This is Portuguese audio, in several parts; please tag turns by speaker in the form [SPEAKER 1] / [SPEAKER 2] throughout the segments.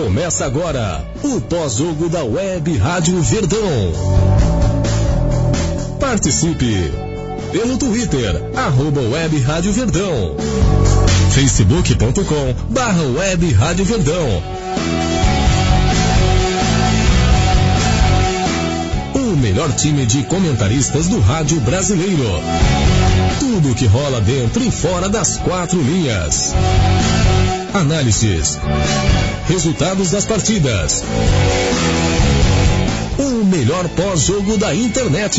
[SPEAKER 1] Começa agora o pós-jogo da Web Rádio Verdão. Participe pelo Twitter, @Web Rádio Verdão, facebook.com/Web Rádio Verdão. O melhor time de comentaristas do rádio brasileiro. Tudo o que rola dentro e fora das quatro linhas. Análises, resultados das partidas, o melhor pós-jogo da internet.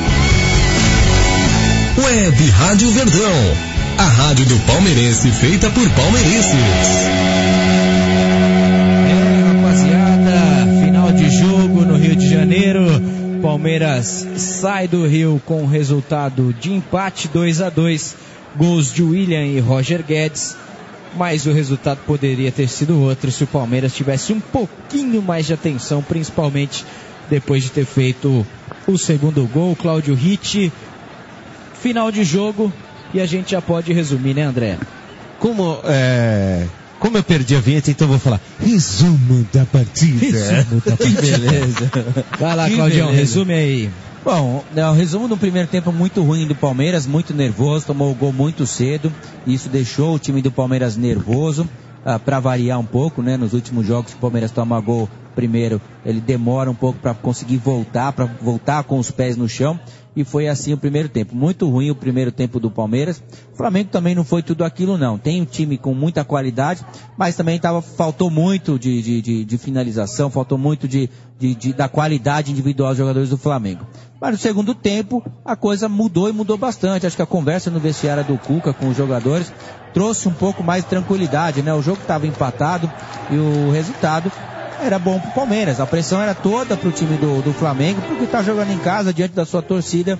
[SPEAKER 1] Web Rádio Verdão, a rádio do palmeirense feita por palmeirenses.
[SPEAKER 2] Rapaziada, final de jogo no Rio de Janeiro. Palmeiras sai do Rio com o resultado de empate 2-2, gols de William e Roger Guedes. Mas o resultado poderia ter sido outro se o Palmeiras tivesse um pouquinho mais de atenção, principalmente depois de ter feito o segundo gol. Cláudio Ritt, final de jogo, e a gente já pode resumir, né, André?
[SPEAKER 3] Como eu perdi a vinheta, então eu vou falar resumo da partida.
[SPEAKER 2] Que beleza. Vai lá, Claudião, resume aí.
[SPEAKER 4] Bom, o resumo do primeiro tempo muito ruim do Palmeiras, muito nervoso, tomou o gol muito cedo, e isso deixou o time do Palmeiras nervoso, para variar um pouco, né? Nos últimos jogos o Palmeiras toma gol primeiro, ele demora um pouco para conseguir voltar com os pés no chão, e foi assim o primeiro tempo. Muito ruim o primeiro tempo do Palmeiras. O Flamengo também não foi tudo aquilo, não. Tem um time com muita qualidade, mas também faltou muito de finalização, faltou muito da qualidade individual dos jogadores do Flamengo. Mas no segundo tempo a coisa mudou, e mudou bastante. Acho que a conversa no vestiário do Cuca com os jogadores trouxe um pouco mais de tranquilidade, né? O jogo estava empatado e o resultado era bom pro Palmeiras. A pressão era toda pro time do Flamengo, porque tá jogando em casa diante da sua torcida.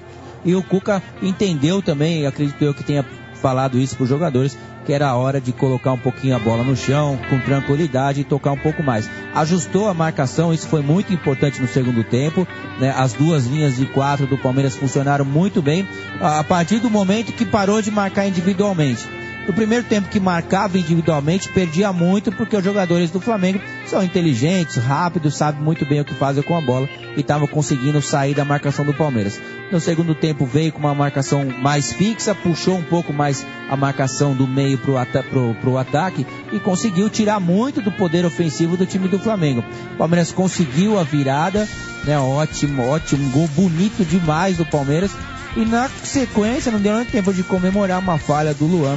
[SPEAKER 4] E o Cuca entendeu também, acredito eu que tenha falado isso pros jogadores, que era a hora de colocar um pouquinho a bola no chão, com tranquilidade, e tocar um pouco mais. Ajustou a marcação, isso foi muito importante no segundo tempo, né? As duas linhas de 4 do Palmeiras funcionaram muito bem, a partir do momento que parou de marcar individualmente. No primeiro tempo que marcava individualmente, perdia muito, porque os jogadores do Flamengo são inteligentes, rápidos, sabem muito bem o que fazer com a bola, e estavam conseguindo sair da marcação do Palmeiras. No segundo tempo veio com uma marcação mais fixa, puxou um pouco mais a marcação do meio pro ataque, e conseguiu tirar muito do poder ofensivo do time do Flamengo. O Palmeiras conseguiu a virada, né? Ótimo, gol bonito demais do Palmeiras. E na sequência, não deu nem tempo de comemorar uma falha do Luan,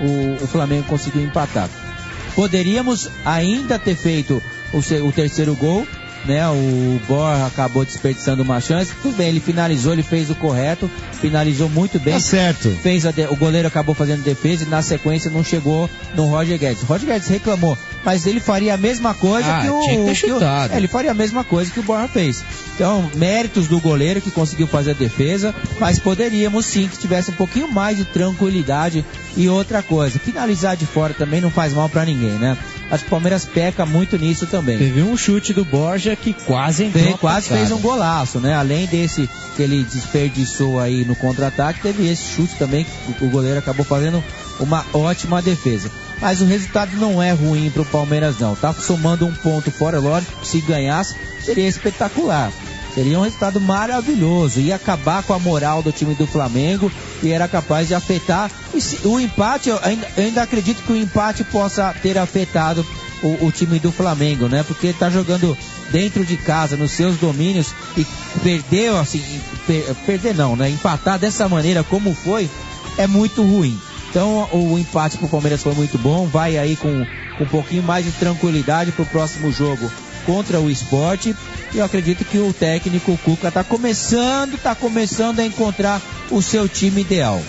[SPEAKER 4] o Flamengo conseguiu empatar. Poderíamos ainda ter feito o terceiro gol, né? O Borja acabou desperdiçando uma chance. Tudo bem, ele finalizou, ele fez o correto, finalizou muito bem.
[SPEAKER 3] Tá certo.
[SPEAKER 4] O goleiro acabou fazendo defesa, e na sequência não chegou no Roger Guedes. O Roger Guedes reclamou, mas ele faria a mesma coisa ele faria a mesma coisa que o Borja fez. Então, méritos do goleiro que conseguiu fazer a defesa, mas poderíamos sim que tivesse um pouquinho mais de tranquilidade. E outra coisa, finalizar de fora também não faz mal pra ninguém, né? Acho que o Palmeiras peca muito nisso também.
[SPEAKER 2] Teve um chute do Borja que quase entrou.
[SPEAKER 4] Quase fez um golaço, né? Além desse que ele desperdiçou aí no contra-ataque, teve esse chute também que o goleiro acabou fazendo uma ótima defesa. Mas o resultado não é ruim pro Palmeiras, não. Tá somando um ponto fora, lógico que se ganhasse seria espetacular. Seria um resultado maravilhoso, ia acabar com a moral do time do Flamengo e era capaz de afetar. O empate, eu ainda acredito que o empate possa ter afetado o time do Flamengo, né? Porque tá jogando dentro de casa, nos seus domínios, e perdeu, assim, perder não, né? Empatar dessa maneira como foi, é muito ruim. Então o empate pro Palmeiras foi muito bom, vai aí com um pouquinho mais de tranquilidade pro próximo jogo contra o Sport. E eu acredito que o técnico Cuca tá começando a encontrar o seu time ideal.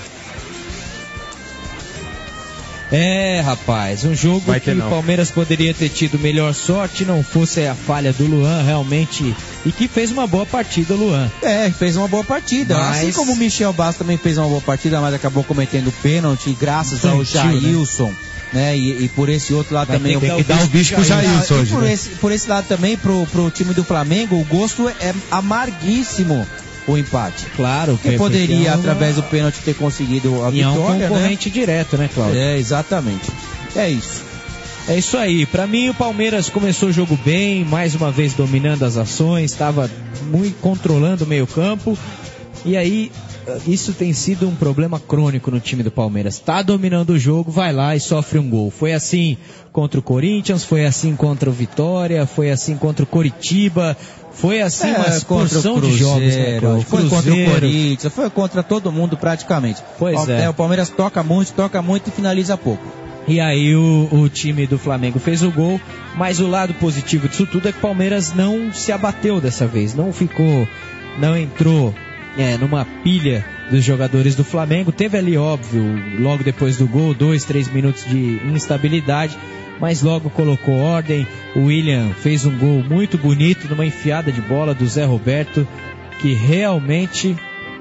[SPEAKER 2] Rapaz, um jogo que o Palmeiras poderia ter tido melhor sorte, não fosse a falha do Luan, realmente, e que fez uma boa partida o Luan.
[SPEAKER 4] Fez uma boa partida, assim como o Michel Bastos também fez uma boa partida, mas acabou cometendo pênalti, graças ao Jailson, né? E por esse outro lado também
[SPEAKER 3] tem que dar o bicho pro Jailson hoje.
[SPEAKER 4] Por esse lado também, pro time do Flamengo, o gosto é amarguíssimo. O empate.
[SPEAKER 2] Claro.
[SPEAKER 4] Que poderia, através do pênalti, ter conseguido a vitória,
[SPEAKER 2] um concorrente direto, né, Cláudio?
[SPEAKER 4] Exatamente. É isso.
[SPEAKER 2] É isso aí, pra mim o Palmeiras começou o jogo bem, mais uma vez dominando as ações, estava muito controlando o meio campo, e aí isso tem sido um problema crônico no time do Palmeiras. Tá dominando o jogo, vai lá e sofre um gol. Foi assim contra o Corinthians, foi assim contra o Vitória, foi assim contra o Coritiba, foi assim uma porção de jogos, né,
[SPEAKER 4] foi contra o Corinthians, foi contra todo mundo praticamente.
[SPEAKER 2] Pois é.
[SPEAKER 4] O Palmeiras toca muito e finaliza pouco.
[SPEAKER 2] E aí o time do Flamengo fez o gol, mas o lado positivo disso tudo é que o Palmeiras não se abateu dessa vez, não entrou numa pilha dos jogadores do Flamengo. Teve ali, óbvio, logo depois do gol, 2-3 minutos de instabilidade, mas logo colocou ordem. O William fez um gol muito bonito, numa enfiada de bola do Zé Roberto, que realmente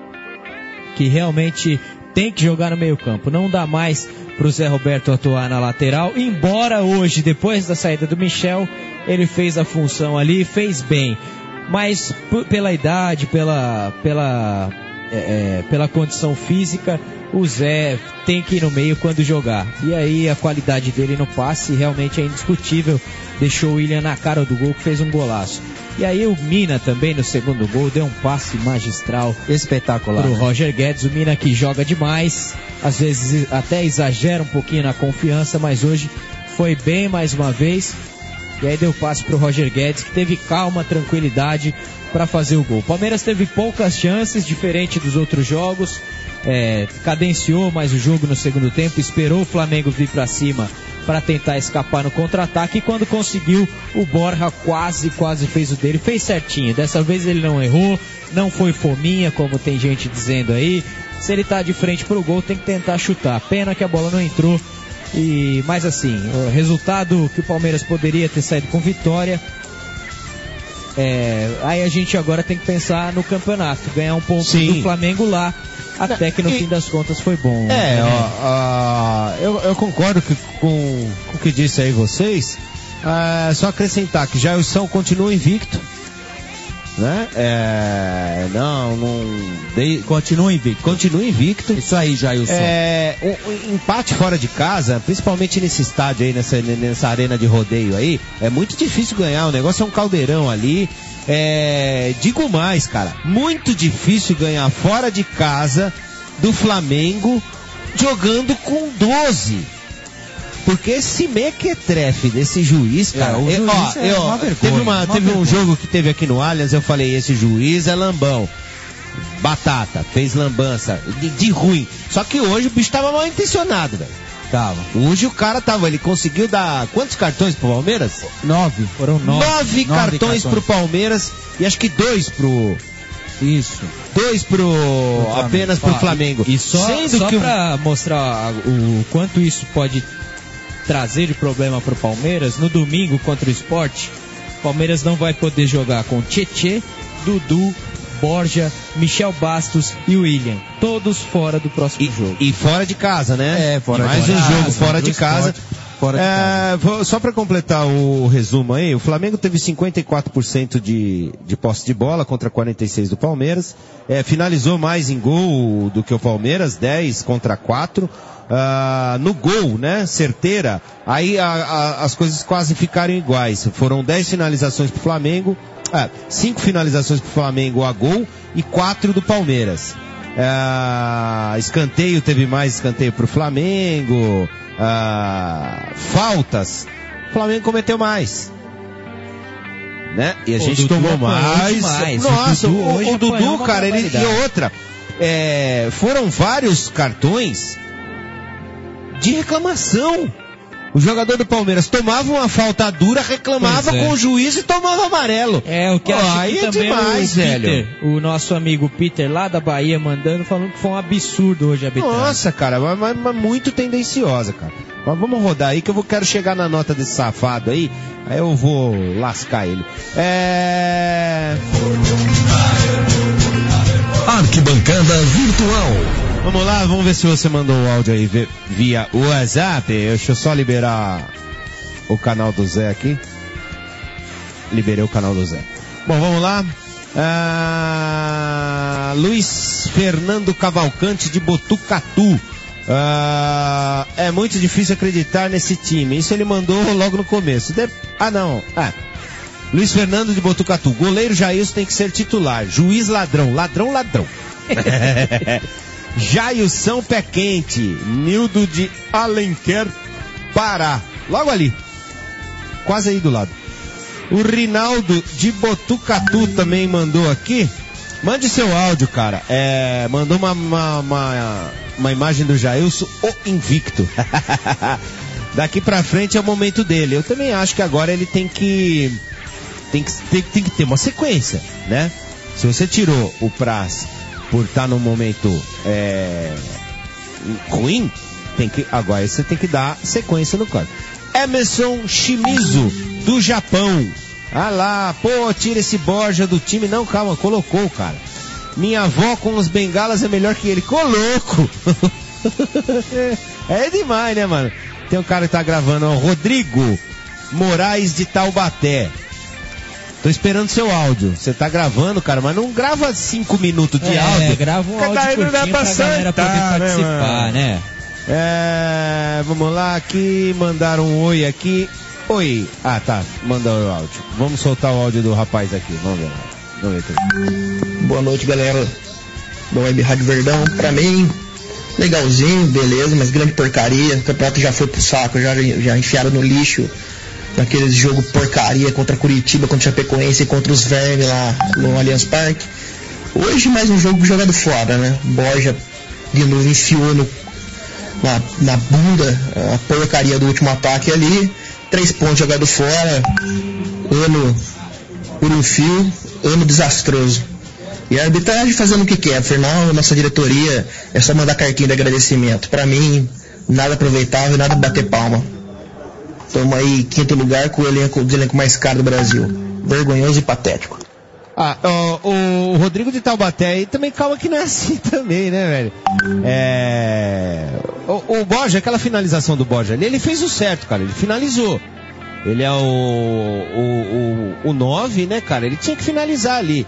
[SPEAKER 2] tem que jogar no meio campo. Não dá mais para o Zé Roberto atuar na lateral, embora hoje, depois da saída do Michel, ele fez a função ali, fez bem. Mas pela idade, pela condição física, o Zé tem que ir no meio quando jogar. E aí a qualidade dele no passe realmente é indiscutível. Deixou o William na cara do gol, que fez um golaço. E aí o Mina também no segundo gol deu um passe magistral,
[SPEAKER 4] espetacular,
[SPEAKER 2] pro Roger Guedes. O Mina que joga demais, às vezes até exagera um pouquinho na confiança, mas hoje foi bem mais uma vez. E aí deu passe pro Roger Guedes, que teve calma, tranquilidade para fazer o gol. O Palmeiras teve poucas chances, diferente dos outros jogos, cadenciou mais o jogo no segundo tempo, esperou o Flamengo vir para cima para tentar escapar no contra-ataque, e quando conseguiu, o Borja quase fez o dele, fez certinho. Dessa vez ele não errou, não foi fominha, como tem gente dizendo aí. Se ele tá de frente pro gol, tem que tentar chutar. Pena que a bola não entrou. Mas assim, o resultado que o Palmeiras poderia ter saído com vitória, aí a gente agora tem que pensar no campeonato, ganhar um ponto do Flamengo lá, até que no fim das contas foi bom.
[SPEAKER 3] Eu concordo com o que disse aí vocês. Só acrescentar que Jailson continua invicto, né? Continua invicto.
[SPEAKER 4] Isso aí, Jailson.
[SPEAKER 3] Um empate fora de casa, principalmente nesse estádio aí, nessa arena de rodeio aí, é muito difícil ganhar. O negócio é um caldeirão ali. Digo mais, cara, muito difícil ganhar fora de casa do Flamengo jogando com 12. Porque esse mequetrefe desse juiz, cara, teve um jogo que teve aqui no Allianz, eu falei, esse juiz é lambão, batata, fez lambança, de ruim. Só que hoje o bicho tava mal intencionado, velho. Hoje o cara ele conseguiu dar quantos cartões pro Palmeiras?
[SPEAKER 4] 9.
[SPEAKER 3] Foram 9 cartões pro Palmeiras e acho que 2 pro...
[SPEAKER 4] Isso.
[SPEAKER 3] 2 apenas pro Flamengo.
[SPEAKER 2] E só pra mostrar o quanto isso pode trazer de problema pro Palmeiras, no domingo contra o Sport, o Palmeiras não vai poder jogar com Tietê, Dudu, Borja, Michel Bastos e William, todos fora do próximo jogo.
[SPEAKER 3] E fora de casa, né?
[SPEAKER 2] Mais um jogo
[SPEAKER 3] fora de casa. Só para completar o resumo aí, o Flamengo teve 54% de posse de bola contra 46% do Palmeiras, finalizou mais em gol do que o Palmeiras, 10 contra 4. No gol, né, certeira, aí as coisas quase ficaram iguais. Foram 10 finalizações pro Flamengo, 5 finalizações pro Flamengo a gol e 4 do Palmeiras. Escanteio, teve mais escanteio pro Flamengo. Faltas, o Flamengo cometeu mais, né? E a gente tomou mais. Nossa, o Dudu, cara, e outra, foram vários cartões de reclamação. O jogador do Palmeiras tomava uma falta dura, reclamava com o juiz e tomava amarelo.
[SPEAKER 2] O que
[SPEAKER 3] aí é demais, velho.
[SPEAKER 2] O nosso amigo Peter, lá da Bahia, falando que foi um absurdo hoje a arbitragem.
[SPEAKER 3] Nossa, cara, mas muito tendenciosa, cara. Mas vamos rodar aí que eu quero chegar na nota desse safado aí eu vou lascar ele.
[SPEAKER 1] Arquibancada Virtual.
[SPEAKER 3] Vamos lá, vamos ver se você mandou o áudio aí via WhatsApp. Deixa eu só liberar o canal do Zé aqui. Liberei o canal do Zé. Bom, vamos lá. Luiz Fernando Cavalcante de Botucatu. É muito difícil acreditar nesse time. Isso ele mandou logo no começo. Luiz Fernando de Botucatu. Goleiro Jailson tem que ser titular. Juiz ladrão. Ladrão. Jailson Pé Quente. Nildo de Alenquer, Pará. Logo ali. Quase aí do lado. O Rinaldo de Botucatu também mandou aqui. Mande seu áudio, cara. Mandou uma imagem do Jailson, o invicto. Daqui pra frente é o momento dele. Eu também acho que agora ele tem que ter uma sequência, né? Se você tirou o Praz por estar num momento ruim, agora você tem que dar sequência no corpo. Emerson Shimizu, do Japão. Ah lá, tira esse Borja do time. Não, calma, colocou, cara. Minha avó com os bengalas é melhor que ele. Coloco. É demais, né, mano? Tem um cara que tá gravando, ó, Rodrigo Moraes de Taubaté. Tô esperando seu áudio. Você tá gravando, cara, mas não grava 5 minutos de áudio.
[SPEAKER 2] Grava um áudio curtinho pra galera poder participar, né?
[SPEAKER 3] Vamos lá, aqui, mandaram um oi aqui. Oi. Tá, mandaram o áudio. Vamos soltar o áudio do rapaz aqui, vamos ver.
[SPEAKER 5] Boa noite, galera da Web Rádio Verdão. Pra mim, legalzinho, beleza, mas grande porcaria. O campeonato já foi pro saco, já enfiaram no lixo naqueles jogo porcaria contra Curitiba, contra Chapecoense e contra os Vermes lá no Allianz Parque. Hoje mais um jogo jogado fora, né? Borja de novo enfiou na bunda a porcaria do último ataque ali. 3 pontos jogado fora. Ano por um fio, ano desastroso. E a arbitragem fazendo o que quer. Afinal, nossa diretoria é só mandar cartinha de agradecimento. Pra mim, nada aproveitável, nada bater palma. Estamos aí em 5º lugar com o elenco mais caro do Brasil. Vergonhoso e patético.
[SPEAKER 3] O Rodrigo de Taubaté aí também, calma que não é assim também, né, velho? O Borja, aquela finalização do Borja ali, ele fez o certo, cara, ele finalizou. Ele é o 9, né, cara? Ele tinha que finalizar ali.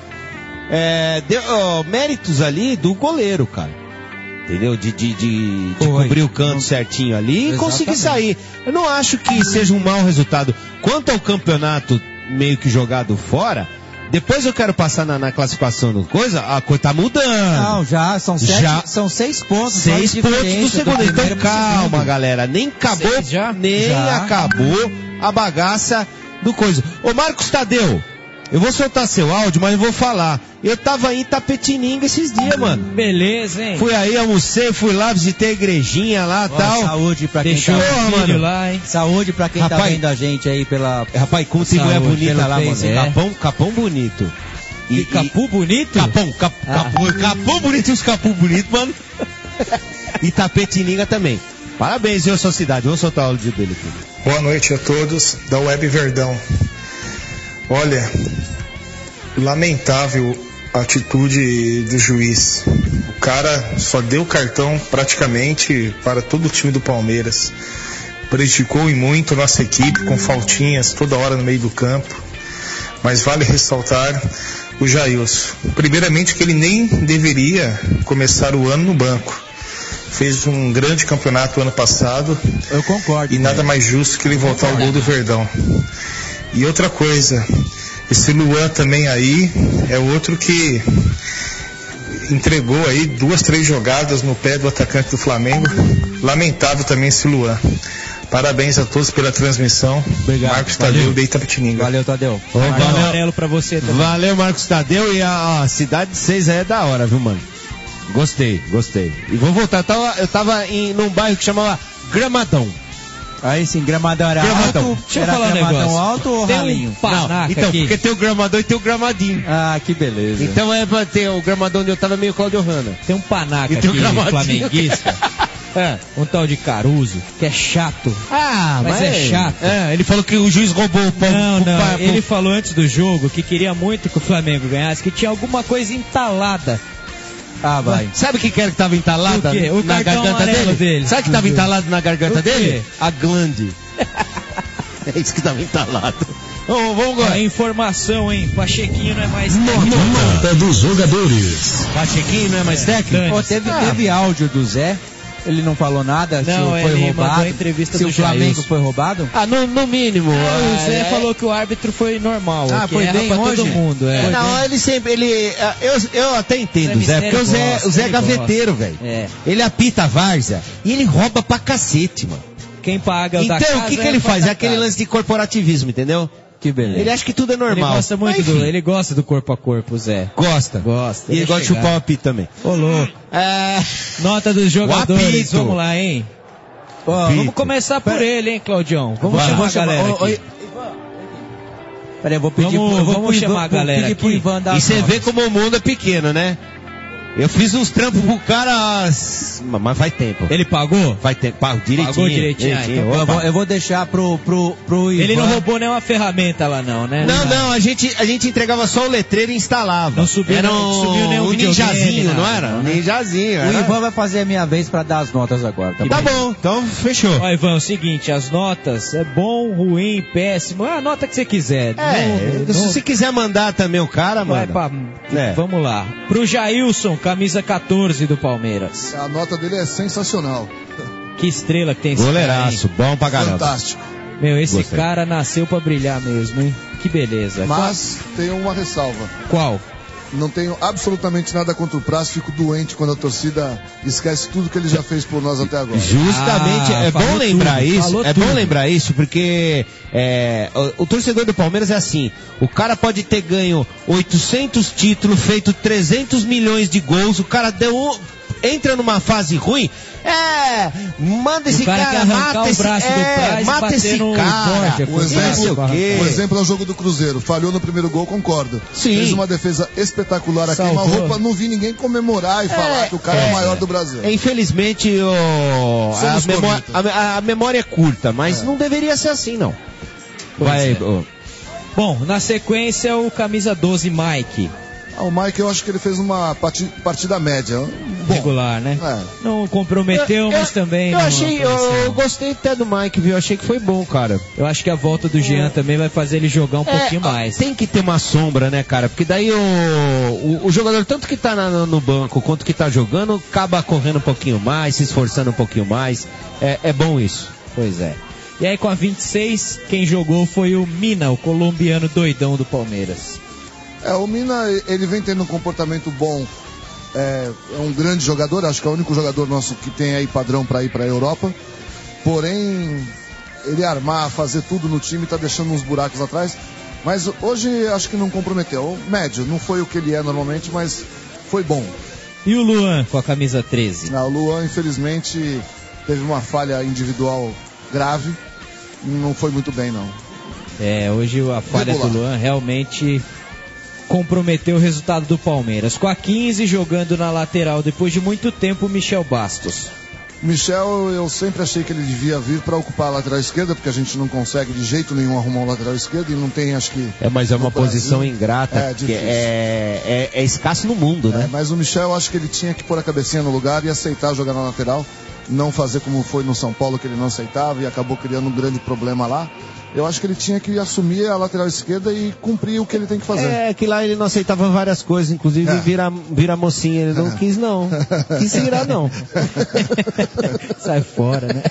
[SPEAKER 3] Deu méritos ali do goleiro, cara. Entendeu? De cobrir o canto certinho ali e conseguir sair. Eu não acho que seja um mau resultado. Quanto ao campeonato meio que jogado fora, depois eu quero passar na classificação do coisa, a coisa tá mudando.
[SPEAKER 4] Não, são 6 pontos.
[SPEAKER 3] 6 pontos do segundo. Então calma, galera. Nem acabou, acabou a bagaça do coisa. Ô Marcos Tadeu, eu vou soltar seu áudio, mas eu vou falar. Eu tava aí em Tapetininga esses dias, mano.
[SPEAKER 2] Beleza, hein?
[SPEAKER 3] Fui aí, almocei, fui lá, visitei a igrejinha lá e tal.
[SPEAKER 4] Saúde pra quem
[SPEAKER 2] tá vendo lá, hein?
[SPEAKER 4] Saúde pra quem tá vendo a gente aí pela...
[SPEAKER 3] Rapaz, como tem mulher bonita lá, mano. Capão bonito.
[SPEAKER 2] E capu bonito?
[SPEAKER 3] Capão bonito e os capum bonitos, mano. E Tapetininga também. Parabéns, viu, a sua cidade. Vamos soltar o áudio dele aqui.
[SPEAKER 6] Boa noite a todos da Web Verdão. Olha, lamentável a atitude do juiz. O cara só deu cartão praticamente para todo o time do Palmeiras. Prejudicou e muito nossa equipe com faltinhas toda hora no meio do campo. Mas vale ressaltar o Jailson. Primeiramente que ele nem deveria começar o ano no banco. Fez um grande campeonato ano passado.
[SPEAKER 4] Eu concordo.
[SPEAKER 6] E nada mais justo que ele voltar ao gol do Verdão. E outra coisa, esse Luan também aí é outro que entregou aí 2, 3 jogadas no pé do atacante do Flamengo. Lamentável também esse Luan. Parabéns a todos pela transmissão.
[SPEAKER 3] Obrigado.
[SPEAKER 6] Marcos Tadeu, de Itapetininga.
[SPEAKER 4] Valeu, Tadeu.
[SPEAKER 2] Valeu, amarelo pra você também.
[SPEAKER 3] Valeu, Marcos Tadeu. E a cidade de 6 aí é da hora, viu, mano? Gostei. E vou voltar. Eu tava num bairro que chamava Gramadão.
[SPEAKER 4] Aí sim, Gramadão era alto.
[SPEAKER 2] Deixa eu falar um negócio.
[SPEAKER 4] Alto ou
[SPEAKER 2] tem
[SPEAKER 4] ralinho?
[SPEAKER 2] Um panaca
[SPEAKER 3] então,
[SPEAKER 2] aqui.
[SPEAKER 3] porque tem o Gramadão e tem o Gramadinho.
[SPEAKER 4] Ah, que beleza.
[SPEAKER 3] Então é pra ter o Gramadão onde eu tava meio Claudio Hanna.
[SPEAKER 2] Tem um panaca
[SPEAKER 3] tem
[SPEAKER 2] aqui, flamenguista. Um tal de Caruso, que é chato. Mas é chato.
[SPEAKER 3] Ele falou que o juiz roubou o pão.
[SPEAKER 2] Não. Ele falou antes do jogo que queria muito que o Flamengo ganhasse, que tinha alguma coisa entalada.
[SPEAKER 3] Vai. Sabe o que era que tava entalada
[SPEAKER 2] na garganta dele?
[SPEAKER 3] Sabe o que tava entalado na garganta dele? A glande. É isso que tava entalado. Vamos agora.
[SPEAKER 2] Informação, hein? Pachequinho não é mais
[SPEAKER 1] Nota dos jogadores.
[SPEAKER 3] Pachequinho não é mais técnico?
[SPEAKER 4] Teve áudio do Zé Ele não falou nada se
[SPEAKER 2] Não,
[SPEAKER 4] foi
[SPEAKER 2] ele
[SPEAKER 4] roubado.
[SPEAKER 2] mandou a entrevista
[SPEAKER 4] se
[SPEAKER 2] do
[SPEAKER 4] o Flamengo
[SPEAKER 2] Jailson.
[SPEAKER 4] foi roubado?
[SPEAKER 3] Ah, no mínimo.
[SPEAKER 2] O Zé falou que o árbitro foi normal.
[SPEAKER 4] Ah,
[SPEAKER 2] que
[SPEAKER 4] foi
[SPEAKER 2] erra
[SPEAKER 4] bem
[SPEAKER 2] pra
[SPEAKER 4] hoje?
[SPEAKER 2] todo mundo. É.
[SPEAKER 3] Não, ele sempre. Eu até entendo,
[SPEAKER 2] Zé
[SPEAKER 3] Zé, porque o Zé
[SPEAKER 2] gosta,
[SPEAKER 3] é
[SPEAKER 2] ele
[SPEAKER 3] gaveteiro, velho.
[SPEAKER 2] É.
[SPEAKER 3] Ele apita a várzea e ele rouba pra cacete, mano.
[SPEAKER 2] Quem paga o da
[SPEAKER 3] Então,
[SPEAKER 2] casa
[SPEAKER 3] o que ele faz?
[SPEAKER 2] paga
[SPEAKER 3] É aquele
[SPEAKER 2] a casa.
[SPEAKER 3] lance de corporativismo, entendeu?
[SPEAKER 4] Que beleza.
[SPEAKER 3] Ele acha que tudo é
[SPEAKER 2] Ele
[SPEAKER 3] normal.
[SPEAKER 2] gosta muito
[SPEAKER 3] Mas, enfim,
[SPEAKER 2] ele gosta do corpo a corpo, o Zé.
[SPEAKER 3] Gosta.
[SPEAKER 2] Gosta.
[SPEAKER 3] E ele gosta de
[SPEAKER 2] chegar.
[SPEAKER 3] chupar o apito também.
[SPEAKER 2] Ô, louco. Nota dos jogadores.
[SPEAKER 3] apito.
[SPEAKER 2] Vamos lá, hein? Ó,
[SPEAKER 3] Apito.
[SPEAKER 2] vamos começar por ele, hein, Claudião? Vamos
[SPEAKER 3] Vai.
[SPEAKER 2] chamar a galera aqui.
[SPEAKER 4] Peraí, eu vou pedir
[SPEAKER 2] Vamos chamar a galera
[SPEAKER 4] pedir pro
[SPEAKER 2] aqui.
[SPEAKER 4] Ivan dar
[SPEAKER 3] E
[SPEAKER 4] as
[SPEAKER 3] você
[SPEAKER 4] notas.
[SPEAKER 3] vê como o mundo é pequeno, né? Eu fiz uns trampos pro cara, mas faz tempo.
[SPEAKER 2] Ele pagou?
[SPEAKER 3] Faz tempo, pago direitinho.
[SPEAKER 2] Pagou direitinho. Então,
[SPEAKER 3] Opa.
[SPEAKER 4] Eu vou deixar pro Ivan.
[SPEAKER 2] Ele não roubou nenhuma ferramenta lá, não, né?
[SPEAKER 3] Não, a gente entregava só o letreiro e instalava.
[SPEAKER 2] Não subiu,
[SPEAKER 3] era
[SPEAKER 2] não subiu nenhum
[SPEAKER 3] um
[SPEAKER 2] videogame,
[SPEAKER 3] ninjazinho, não
[SPEAKER 2] nada,
[SPEAKER 3] era?
[SPEAKER 2] não,
[SPEAKER 3] Um
[SPEAKER 2] né?
[SPEAKER 3] ninjazinho.
[SPEAKER 4] O
[SPEAKER 3] era.
[SPEAKER 4] Ivan vai fazer a minha vez pra dar as notas agora, tá bom?
[SPEAKER 3] Tá bom, então fechou.
[SPEAKER 2] Ó, Ivan, é o seguinte, as notas é bom, ruim, péssimo, é a nota que você quiser.
[SPEAKER 3] Se você quiser mandar também o cara,
[SPEAKER 2] vai
[SPEAKER 3] mano.
[SPEAKER 2] pra...
[SPEAKER 3] É.
[SPEAKER 2] Vamos lá. Pro Jailson, camisa 14 do Palmeiras.
[SPEAKER 7] A nota dele é sensacional.
[SPEAKER 2] Que estrela que tem esse
[SPEAKER 3] Goleiraço,
[SPEAKER 2] cara,
[SPEAKER 3] bom pra caramba.
[SPEAKER 7] Fantástico.
[SPEAKER 2] hein? Meu, esse
[SPEAKER 3] Gostei.
[SPEAKER 2] cara nasceu pra brilhar mesmo, hein? Que beleza.
[SPEAKER 7] Mas tem uma ressalva.
[SPEAKER 2] Qual?
[SPEAKER 7] Não tenho absolutamente nada contra o Praz, fico doente quando a torcida esquece tudo que ele já fez por nós até agora.
[SPEAKER 3] Justamente,
[SPEAKER 2] Ah,
[SPEAKER 3] é bom
[SPEAKER 2] falou
[SPEAKER 3] lembrar
[SPEAKER 2] tudo,
[SPEAKER 3] isso,
[SPEAKER 2] falou
[SPEAKER 3] é bom
[SPEAKER 2] tudo.
[SPEAKER 3] lembrar isso, porque o torcedor do Palmeiras é assim, o cara pode ter ganho 800 títulos, feito 300 milhões de gols, o cara entra numa fase ruim, manda esse
[SPEAKER 2] O cara quer arrancar
[SPEAKER 3] mata
[SPEAKER 2] o
[SPEAKER 3] esse,
[SPEAKER 2] braço do Praz e
[SPEAKER 3] mata
[SPEAKER 2] bater
[SPEAKER 3] esse
[SPEAKER 2] no
[SPEAKER 3] cara,
[SPEAKER 2] Borja,
[SPEAKER 7] O exemplo,
[SPEAKER 3] o quê?
[SPEAKER 7] o exemplo é o jogo do Cruzeiro. Falhou no primeiro gol, concordo.
[SPEAKER 3] Sim.
[SPEAKER 7] Fez uma defesa espetacular a
[SPEAKER 2] Salvou.
[SPEAKER 7] queima-roupa, não vi ninguém comemorar e falar que o cara é o maior do Brasil.
[SPEAKER 3] Infelizmente,
[SPEAKER 7] Somos cornetas.
[SPEAKER 3] a memória é curta, mas não deveria ser assim, não.
[SPEAKER 2] Pois
[SPEAKER 3] Vai,
[SPEAKER 2] é. Bom, na sequência o camisa 12, Mike.
[SPEAKER 7] O Mike, eu acho que ele fez uma partida média. Bom,
[SPEAKER 2] Regular, né?
[SPEAKER 7] É.
[SPEAKER 2] Não comprometeu, mas também
[SPEAKER 3] eu
[SPEAKER 2] não
[SPEAKER 3] achei,
[SPEAKER 2] apareceu.
[SPEAKER 3] eu gostei até do Mike, viu? Eu achei que foi bom, cara.
[SPEAKER 2] Eu acho que a volta do Jean também vai fazer ele jogar um pouquinho mais.
[SPEAKER 3] Tem que ter uma sombra, né, cara? Porque daí o jogador, tanto que tá no banco quanto que tá jogando, acaba correndo um pouquinho mais, se esforçando um pouquinho mais. É bom isso.
[SPEAKER 2] Pois é. E aí com a 26, quem jogou foi o Mina, o colombiano doidão do Palmeiras.
[SPEAKER 7] O Mina, ele vem tendo um comportamento bom. É um grande jogador, acho que é o único jogador nosso que tem aí padrão para ir para a Europa. Porém, ele armar, fazer tudo no time, tá deixando uns buracos atrás. Mas hoje acho que não comprometeu. Médio, não foi o que ele é normalmente, mas foi bom.
[SPEAKER 2] E o Luan com a camisa 13?
[SPEAKER 7] O Luan, infelizmente, teve uma falha individual grave. Não foi muito bem, não.
[SPEAKER 2] Hoje a falha
[SPEAKER 7] Regular.
[SPEAKER 2] do Luan realmente comprometeu o resultado do Palmeiras. Com a 15 jogando na lateral, depois de muito tempo, o Michel Bastos.
[SPEAKER 7] Michel, eu sempre achei que ele devia vir para ocupar a lateral esquerda, porque a gente não consegue de jeito nenhum arrumar um lateral esquerdo e não tem, acho que...
[SPEAKER 3] Mas é uma
[SPEAKER 7] no Brasil.
[SPEAKER 3] posição ingrata,
[SPEAKER 7] É,
[SPEAKER 3] porque
[SPEAKER 7] difícil.
[SPEAKER 3] é escasso no mundo, né?
[SPEAKER 7] Mas o Michel, eu acho que ele tinha que pôr a cabecinha no lugar e aceitar jogar na lateral, não fazer como foi no São Paulo, que ele não aceitava e acabou criando um grande problema lá. Eu acho que ele tinha que assumir a lateral esquerda e cumprir o que ele tem que fazer.
[SPEAKER 3] Que lá ele não aceitava várias coisas, inclusive vira mocinha, ele não quis não. Quis virar não.
[SPEAKER 2] Sai fora, né?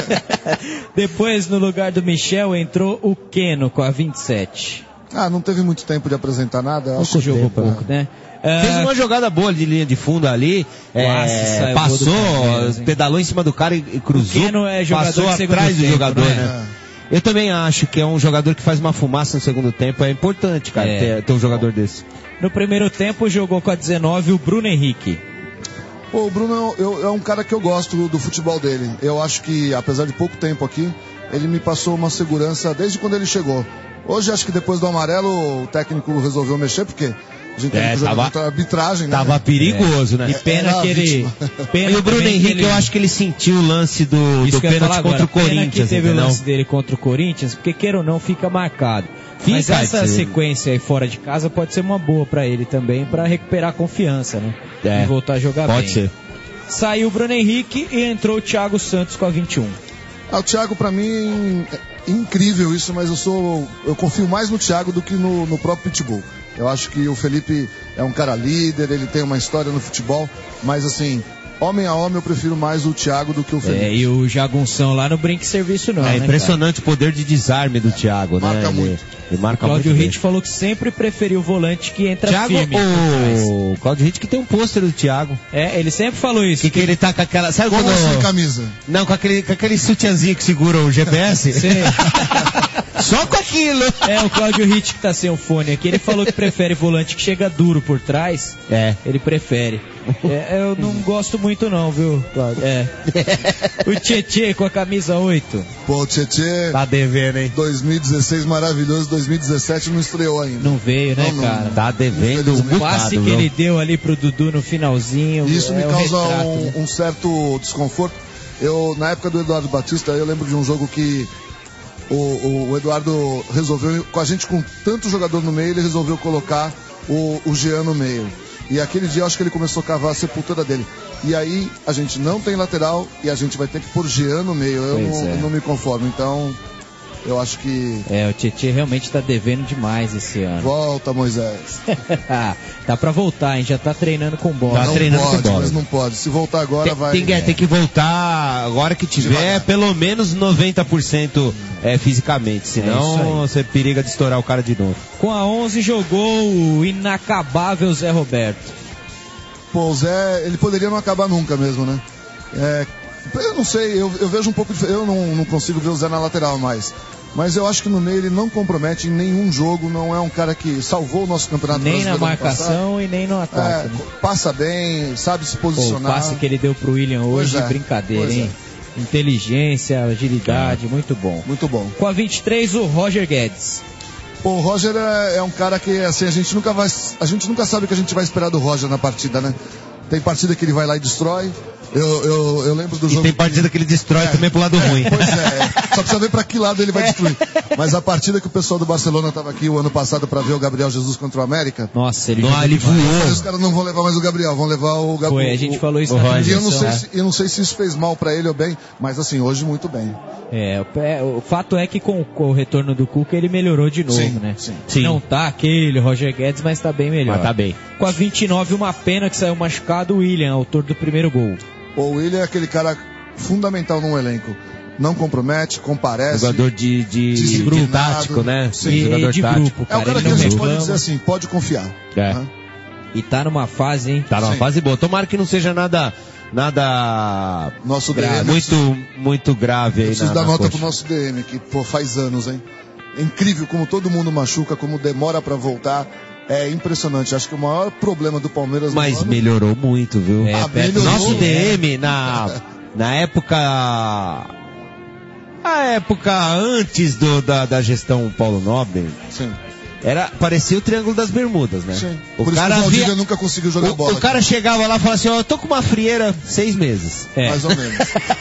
[SPEAKER 2] Depois, no lugar do Michel, entrou o Keno com a 27.
[SPEAKER 7] Não teve muito tempo de apresentar nada. Acho que
[SPEAKER 2] Jogou pouco, né?
[SPEAKER 3] Fez uma jogada boa de linha de fundo ali,
[SPEAKER 2] Quase saiu gol do
[SPEAKER 3] passou,
[SPEAKER 2] Palmeiras, hein?
[SPEAKER 3] pedalou em cima do cara e cruzou,
[SPEAKER 2] O Keno é jogador
[SPEAKER 3] passou
[SPEAKER 2] de segundo
[SPEAKER 3] atrás do
[SPEAKER 2] tempo,
[SPEAKER 3] jogador,
[SPEAKER 2] né?
[SPEAKER 3] né? Eu também acho que é um jogador que faz uma fumaça no segundo tempo, é importante, cara, ter um jogador desse.
[SPEAKER 2] No primeiro tempo jogou com a 19 o Bruno Henrique.
[SPEAKER 7] O Bruno é um cara que eu gosto do futebol dele. Eu acho que, apesar de pouco tempo aqui, ele me passou uma segurança desde quando ele chegou. Hoje, acho que depois do amarelo, o técnico resolveu mexer, porque a gente tem que jogar contra a arbitragem, né?
[SPEAKER 3] Tava perigoso, né?
[SPEAKER 2] E pena que ele...
[SPEAKER 3] E o Bruno Henrique, eu acho que ele sentiu o lance do pênalti contra o Corinthians,
[SPEAKER 2] pena que teve
[SPEAKER 3] entendeu?
[SPEAKER 2] o lance dele contra o Corinthians, porque queira ou não, fica marcado. Mas essa sequência aí fora de casa pode ser uma boa pra ele também, pra recuperar a confiança, né? E voltar a jogar bem.
[SPEAKER 3] Pode ser.
[SPEAKER 2] Saiu o Bruno Henrique e entrou o Thiago Santos com a 21.
[SPEAKER 7] O Thiago, pra mim, é incrível isso, mas eu confio mais no Thiago do que no próprio Pitbull. Eu acho que o Felipe é um cara líder, ele tem uma história no futebol, mas assim, homem a homem, eu prefiro mais o Thiago do que o Felipe.
[SPEAKER 2] E o Jagunção lá no brinque serviço não,
[SPEAKER 3] É
[SPEAKER 2] né,
[SPEAKER 3] impressionante o poder de desarme do Thiago, né?
[SPEAKER 7] Marca muito.
[SPEAKER 3] Ele marca
[SPEAKER 2] o Cláudio
[SPEAKER 3] muito
[SPEAKER 2] Ritt falou que sempre preferiu o volante que entra
[SPEAKER 3] Thiago,
[SPEAKER 2] firme.
[SPEAKER 3] o Cláudio Ritt que tem um pôster do Thiago.
[SPEAKER 2] Ele sempre falou isso.
[SPEAKER 3] Que ele tá com aquela... Sabe
[SPEAKER 7] Como
[SPEAKER 3] quando...
[SPEAKER 7] assim, camisa?
[SPEAKER 3] Não, com aquele sutiãzinho que segura o GPS.
[SPEAKER 2] Sim.
[SPEAKER 3] Só com aquilo.
[SPEAKER 2] O Cláudio Ritt que tá sem o fone aqui, ele falou que prefere volante que chega duro por trás. Ele prefere. Eu não gosto muito não, viu, Cláudio? O Tietê com a camisa 8.
[SPEAKER 7] Pô, o Tietê...
[SPEAKER 3] Tá devendo, hein?
[SPEAKER 7] 2016 maravilhoso, 2017 não estreou ainda.
[SPEAKER 2] Não veio, né, cara?
[SPEAKER 3] Tá devendo um
[SPEAKER 2] O
[SPEAKER 3] bocado,
[SPEAKER 2] passe que ele deu ali pro Dudu no finalzinho.
[SPEAKER 7] Isso me causa
[SPEAKER 2] retrato, né?
[SPEAKER 7] um certo desconforto. Na época do Eduardo Batista, eu lembro de um jogo que o Eduardo resolveu, com a gente com tanto jogador no meio, ele resolveu colocar o Jean no meio. E aquele dia eu acho que ele começou a cavar a sepultura dele. E aí a gente não tem lateral e a gente vai ter que pôr Jean no meio. Eu não me conformo, então eu acho que...
[SPEAKER 2] o Tietê realmente tá devendo demais esse ano.
[SPEAKER 7] Volta, Moisés.
[SPEAKER 2] Tá pra voltar, hein? Já tá treinando com bola.
[SPEAKER 7] Não
[SPEAKER 3] treinando
[SPEAKER 7] pode,
[SPEAKER 3] com bola.
[SPEAKER 7] mas não pode. Se voltar agora vai...
[SPEAKER 3] Tem que voltar agora que tiver
[SPEAKER 7] Devagar.
[SPEAKER 3] pelo menos 90% fisicamente, senão você periga de estourar o cara de novo.
[SPEAKER 2] Com a 11 jogou o inacabável Zé Roberto.
[SPEAKER 7] Pô, o Zé, ele poderia não acabar nunca mesmo, né? Eu não sei, eu vejo um pouco de... Eu não consigo ver o Zé na lateral mais. Mas eu acho que no meio ele não compromete em nenhum jogo, não é um cara que salvou o nosso campeonato
[SPEAKER 2] nem
[SPEAKER 7] brasileiro.
[SPEAKER 2] Nem na marcação e nem no ataque. Né?
[SPEAKER 7] Passa bem, sabe se posicionar.
[SPEAKER 2] O passe que ele deu pro William hoje, brincadeira, hein? Inteligência, agilidade, muito bom.
[SPEAKER 7] Muito bom.
[SPEAKER 2] Com a 23, o Roger Guedes.
[SPEAKER 7] Pô, o Roger é um cara que, assim, a gente nunca sabe o que a gente vai esperar do Roger na partida, né? Tem partida que ele vai lá e destrói. Eu lembro do jogo.
[SPEAKER 3] E tem partida que ele destrói também pro lado ruim.
[SPEAKER 7] Pois é, só precisa ver pra que lado ele vai destruir. Mas a partida que o pessoal do Barcelona tava aqui o ano passado pra ver o Gabriel Jesus contra o América.
[SPEAKER 2] Nossa, ele
[SPEAKER 7] voou. Os caras não vão levar mais o Gabriel, vão levar o Gabriel.
[SPEAKER 2] Foi, a gente falou isso
[SPEAKER 7] na
[SPEAKER 2] Roger,
[SPEAKER 7] eu não sei se isso fez mal pra ele ou bem, mas assim, hoje muito bem.
[SPEAKER 2] O fato é que com o retorno do Cuca ele melhorou de novo, né?
[SPEAKER 3] Sim.
[SPEAKER 2] Não tá aquele Roger Guedes, mas tá bem melhor.
[SPEAKER 3] Mas tá bem.
[SPEAKER 2] Com a 29, uma pena que saiu machucado, o William, autor do primeiro gol.
[SPEAKER 7] O William é aquele cara fundamental num elenco. Não compromete, comparece.
[SPEAKER 3] Jogador de grupo tático, né?
[SPEAKER 2] Sim, jogador de
[SPEAKER 3] tático.
[SPEAKER 2] grupo, cara.
[SPEAKER 7] É o cara que a gente pode dizer assim, pode confiar.
[SPEAKER 2] E tá numa fase, hein?
[SPEAKER 3] Tá numa fase boa. Tomara que não seja nada
[SPEAKER 7] nosso
[SPEAKER 3] grave,
[SPEAKER 7] DM,
[SPEAKER 3] muito grave aí.
[SPEAKER 7] Preciso dar nota pro nosso DM, que faz anos, hein? É incrível como todo mundo machuca, como demora pra voltar. É impressionante. Acho que o maior problema do Palmeiras...
[SPEAKER 3] Mas melhorou muito, viu?
[SPEAKER 7] Melhorou.
[SPEAKER 3] Nosso DM, na época... A época antes da gestão Paulo Nobre...
[SPEAKER 7] Sim.
[SPEAKER 3] Parecia o Triângulo das Bermudas, né?
[SPEAKER 7] Sim.
[SPEAKER 3] O cara
[SPEAKER 7] Valdívia nunca conseguiu jogar bola.
[SPEAKER 3] O cara chegava lá e falava assim, eu tô com uma frieira 6 meses.
[SPEAKER 7] Mais ou menos.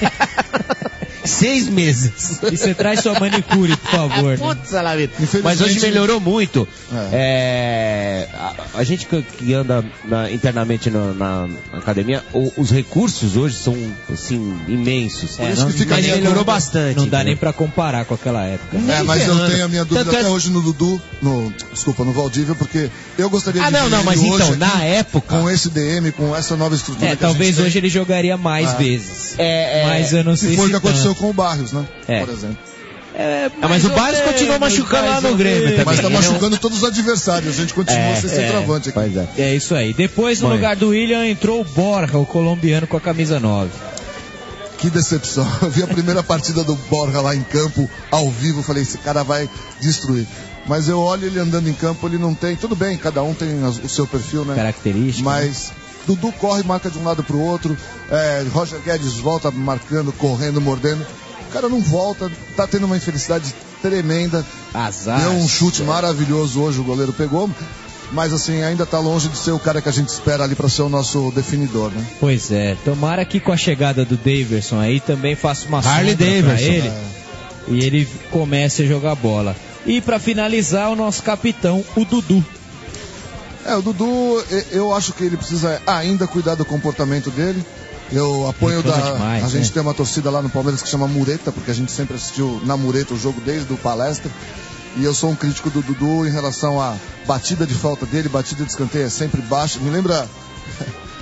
[SPEAKER 3] 6 meses.
[SPEAKER 2] E você traz sua manicure, por favor.
[SPEAKER 3] Putz, né? Mas hoje melhorou muito. A gente que anda internamente na academia, os recursos hoje são assim, imensos.
[SPEAKER 7] Mas
[SPEAKER 3] melhorou bastante.
[SPEAKER 2] Não dá nem pra comparar com aquela época.
[SPEAKER 7] Mas eu tenho a minha dúvida até hoje no Dudu, no Valdívia, porque eu gostaria de ver
[SPEAKER 3] mas
[SPEAKER 7] ele
[SPEAKER 3] então,
[SPEAKER 7] hoje
[SPEAKER 3] na época...
[SPEAKER 7] com esse DM, com essa nova estrutura que
[SPEAKER 2] talvez
[SPEAKER 7] a gente
[SPEAKER 2] hoje ele jogaria mais vezes. Mas eu não sei se
[SPEAKER 7] foi o que aconteceu com o Barrios, né? Por exemplo.
[SPEAKER 3] Mas o Barrios continua machucando lá no Grêmio também.
[SPEAKER 7] Mas tá machucando todos os adversários. A gente continua sem centroavante aqui.
[SPEAKER 2] É isso aí. Depois, no lugar do William, entrou o Borja, o colombiano com a camisa 9.
[SPEAKER 7] Que decepção. Eu vi a primeira partida do Borja lá em campo, ao vivo. Falei, esse cara vai destruir. Mas eu olho ele andando em campo, ele não tem... Tudo bem, cada um tem o seu perfil, né?
[SPEAKER 2] Característica.
[SPEAKER 7] Mas... Dudu corre, marca de um lado pro outro. Roger Guedes volta marcando, correndo, mordendo. O cara não volta, tá tendo uma infelicidade tremenda.
[SPEAKER 2] Azar.
[SPEAKER 7] Deu um chute maravilhoso hoje, o goleiro pegou. Mas assim, ainda tá longe de ser o cara que a gente espera ali pra ser o nosso definidor, né?
[SPEAKER 2] Pois é, tomara que com a chegada do Daverson aí também faça uma
[SPEAKER 3] Harley
[SPEAKER 2] sombra
[SPEAKER 3] Daverson
[SPEAKER 2] pra ele. E ele comece a jogar bola. E pra finalizar, o nosso capitão, o Dudu.
[SPEAKER 7] O Dudu, eu acho que ele precisa ainda cuidar do comportamento dele. Eu apoio
[SPEAKER 2] demais,
[SPEAKER 7] a gente tem uma torcida lá no Palmeiras que chama Mureta, porque a gente sempre assistiu na Mureta o jogo desde o Palestra. E eu sou um crítico do Dudu em relação à batida de falta dele, batida de escanteio é sempre baixa. Me lembra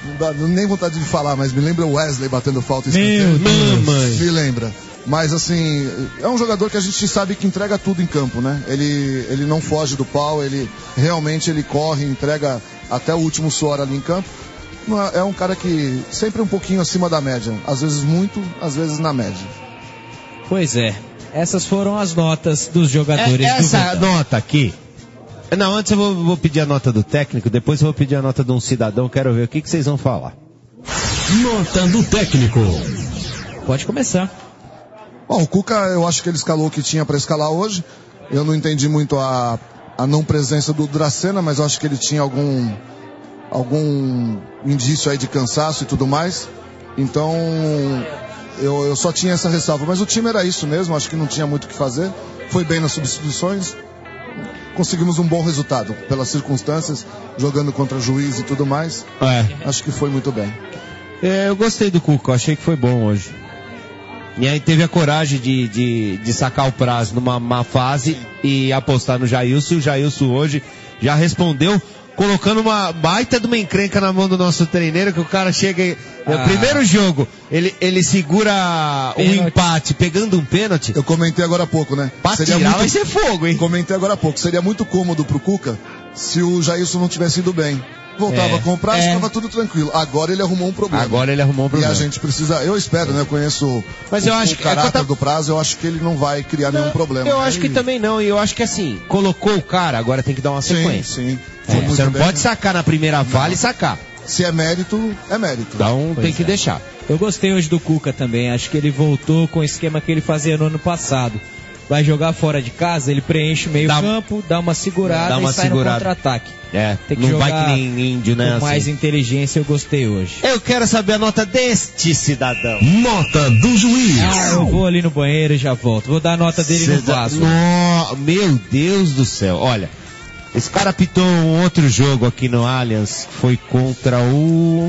[SPEAKER 7] Não dá nem vontade de falar, mas me lembra o Wesley batendo falta. Me lembra. Mas assim, é um jogador que a gente sabe que entrega tudo em campo, né? Ele não foge do pau, ele realmente corre, entrega até o último suor ali em campo. É um cara que sempre um pouquinho acima da média. Às vezes muito, às vezes na média.
[SPEAKER 2] Pois é. Essas foram as notas dos jogadores.
[SPEAKER 3] Essa nota aqui. Não, antes eu vou pedir a nota do técnico, depois eu vou pedir a nota de um cidadão. Quero ver o que vocês vão falar.
[SPEAKER 1] Nota do técnico.
[SPEAKER 2] Pode começar.
[SPEAKER 7] Bom, o Cuca, eu acho que ele escalou o que tinha para escalar hoje. Eu não entendi muito a não presença do Dracena, mas eu acho que ele tinha algum indício aí de cansaço e tudo mais. Então, eu só tinha essa ressalva. Mas o time era isso mesmo, acho que não tinha muito o que fazer. Foi bem nas substituições. Conseguimos um bom resultado, pelas circunstâncias, jogando contra Juiz e tudo mais. Acho que foi muito bem.
[SPEAKER 3] Eu gostei do Cuca, achei que foi bom hoje. E aí teve a coragem de sacar o prazo numa má fase e apostar no Jailson. O Jailson hoje já respondeu, colocando uma baita de uma encrenca na mão do nosso treineiro, que o cara chega... No primeiro jogo, ele segura um empate, pegando um pênalti.
[SPEAKER 7] Eu comentei agora há pouco, né?
[SPEAKER 3] Pra tirar vai ser fogo, hein?
[SPEAKER 7] Comentei agora há pouco. Seria muito cômodo pro Cuca se o Jailson não tivesse ido bem. Voltava com o prazo, estava tudo tranquilo. Agora ele arrumou um problema. E a gente precisa, eu espero, né? Eu conheço o caráter do prazo, eu acho que ele não vai criar nenhum problema.
[SPEAKER 3] Eu acho que também não, e eu acho que assim, colocou o cara, agora tem que dar uma sequência.
[SPEAKER 7] Sim.
[SPEAKER 3] Você não pode sacar na primeira vale e sacar.
[SPEAKER 7] Se é mérito, é mérito.
[SPEAKER 3] Então tem que deixar.
[SPEAKER 2] Eu gostei hoje do Cuca também, acho que ele voltou com o esquema que ele fazia no ano passado. Vai jogar fora de casa, ele preenche o meio campo, dá uma segurada e sai no contra-ataque.
[SPEAKER 3] Tem que não jogar vai que nem índio, né?
[SPEAKER 2] Com mais inteligência, eu gostei hoje.
[SPEAKER 3] Eu quero saber a nota deste cidadão.
[SPEAKER 1] Nota do juiz.
[SPEAKER 2] Eu vou ali no banheiro e já volto. Vou dar a nota dele no Vasco.
[SPEAKER 3] Meu Deus do céu. Olha, esse cara apitou um outro jogo aqui no Allianz. Foi contra o...